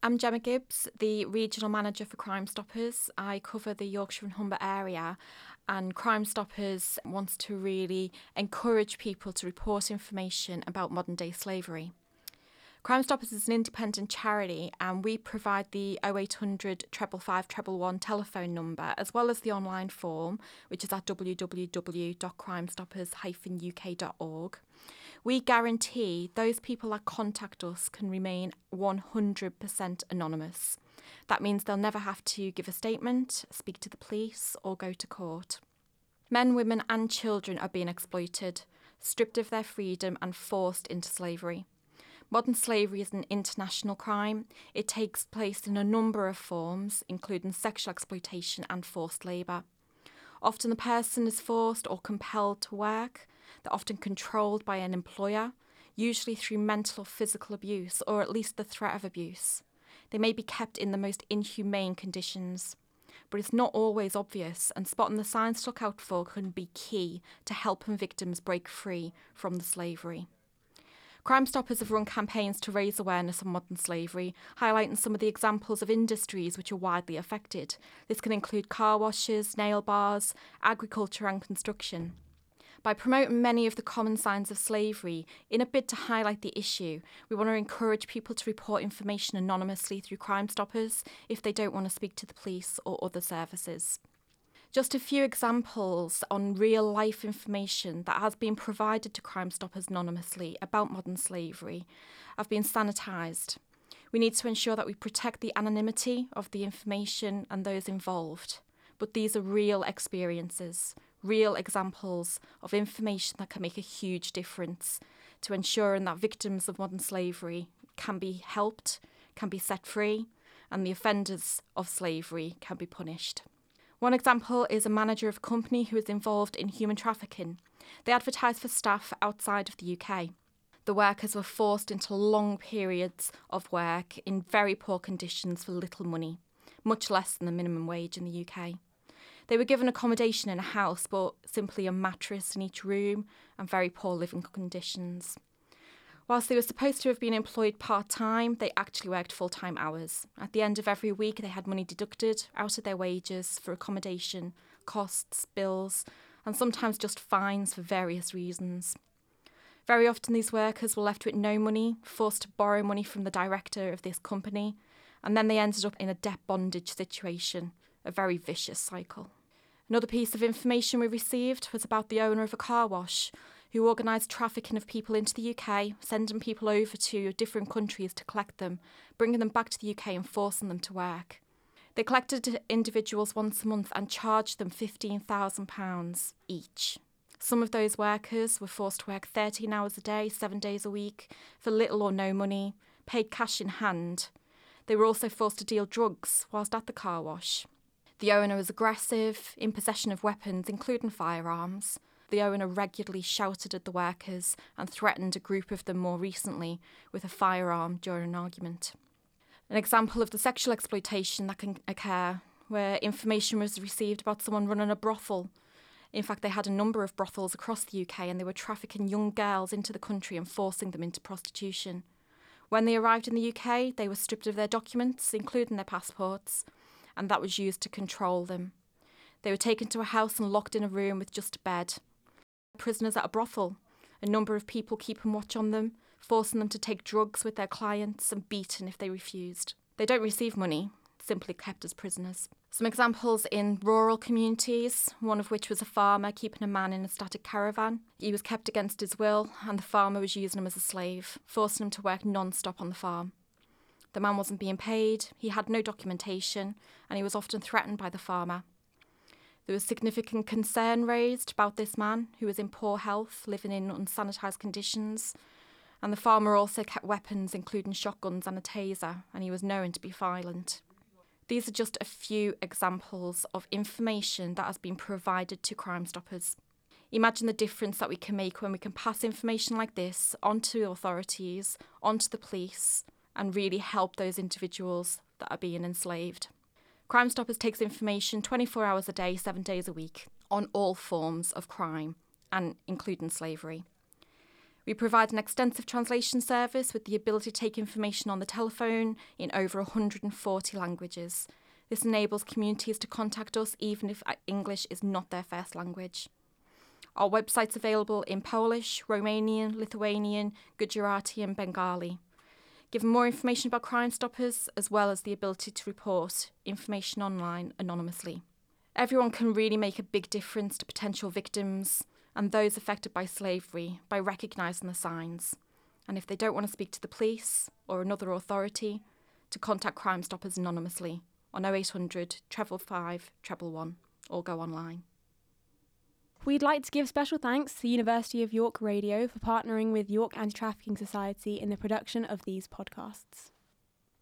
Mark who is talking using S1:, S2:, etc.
S1: I'm Gemma Gibbs, the Regional Manager for Crime Stoppers. I cover the Yorkshire and Humber area, and Crime Stoppers wants to really encourage people to report information about modern day slavery. Crime Stoppers is an independent charity, and we provide the 0800 555 111 telephone number, as well as the online form, which is at www.crimestoppers-uk.org. We guarantee those people that contact us can remain 100% anonymous. That means they'll never have to give a statement, speak to the police, or go to court. Men, women, and children are being exploited, stripped of their freedom, and forced into slavery. Modern slavery is an international crime. It takes place in a number of forms, including sexual exploitation and forced labour. Often the person is forced or compelled to work. They're often controlled by an employer, usually through mental or physical abuse, or at least the threat of abuse. They may be kept in the most inhumane conditions. But it's not always obvious, and spotting the signs to look out for can be key to helping victims break free from the slavery. Crime Stoppers have run campaigns to raise awareness of modern slavery, highlighting some of the examples of industries which are widely affected. This can include car washes, nail bars, agriculture and construction. By promoting many of the common signs of slavery, in a bid to highlight the issue, we want to encourage people to report information anonymously through Crime Stoppers if they don't want to speak to the police or other services. Just a few examples on real-life information that has been provided to Crime Stoppers anonymously about modern slavery have been sanitised. We need to ensure that we protect the anonymity of the information and those involved. But these are real experiences, real examples of information that can make a huge difference to ensuring that victims of modern slavery can be helped, can be set free, and the offenders of slavery can be punished. One example is a manager of a company who is involved in human trafficking. They advertised for staff outside of the UK. The workers were forced into long periods of work in very poor conditions for little money, much less than the minimum wage in the UK. They were given accommodation in a house, but simply a mattress in each room and very poor living conditions. Whilst they were supposed to have been employed part-time, they actually worked full-time hours. At the end of every week, they had money deducted out of their wages for accommodation, costs, bills, and sometimes just fines for various reasons. Very often these workers were left with no money, forced to borrow money from the director of this company, and then they ended up in a debt bondage situation, a very vicious cycle. Another piece of information we received was about the owner of a car wash who organised trafficking of people into the UK, sending people over to different countries to collect them, bringing them back to the UK and forcing them to work. They collected individuals once a month and charged them £15,000 each. Some of those workers were forced to work 13 hours a day, 7 days a week, for little or no money, paid cash in hand. They were also forced to deal drugs whilst at the car wash. The owner was aggressive, in possession of weapons, including firearms. The owner regularly shouted at the workers and threatened a group of them more recently with a firearm during an argument. An example of the sexual exploitation that can occur, where information was received about someone running a brothel. In fact, they had a number of brothels across the UK and they were trafficking young girls into the country and forcing them into prostitution. When they arrived in the UK, they were stripped of their documents, including their passports, and that was used to control them. They were taken to a house and locked in a room with just a bed. Prisoners at a brothel, a number of people keeping watch on them, forcing them to take drugs with their clients and beaten if they refused. They don't receive money, simply kept as prisoners. Some examples in rural communities, one of which was a farmer keeping a man in a static caravan. He was kept against his will and the farmer was using him as a slave, forcing him to work non-stop on the farm. The man wasn't being paid, he had no documentation, and he was often threatened by the farmer. There was significant concern raised about this man, who was in poor health, living in unsanitised conditions, and the farmer also kept weapons, including shotguns and a taser, and he was known to be violent. These are just a few examples of information that has been provided to Crime Stoppers. Imagine the difference that we can make when we can pass information like this onto authorities, onto the police, and really help those individuals that are being enslaved. Crime Stoppers takes information 24 hours a day, 7 days a week, on all forms of crime, and including slavery. We provide an extensive translation service with the ability to take information on the telephone in over 140 languages. This enables communities to contact us even if English is not their first language. Our website's available in Polish, Romanian, Lithuanian, Gujarati and Bengali. Given more information about Crime Stoppers, as well as the ability to report information online anonymously. Everyone can really make a big difference to potential victims and those affected by slavery by recognising the signs. And if they don't want to speak to the police or another authority, to contact Crime Stoppers anonymously on 0800 555 111 or go online.
S2: We'd like to give special thanks to the University of York Radio for partnering with York Anti-Trafficking Society in the production of these podcasts.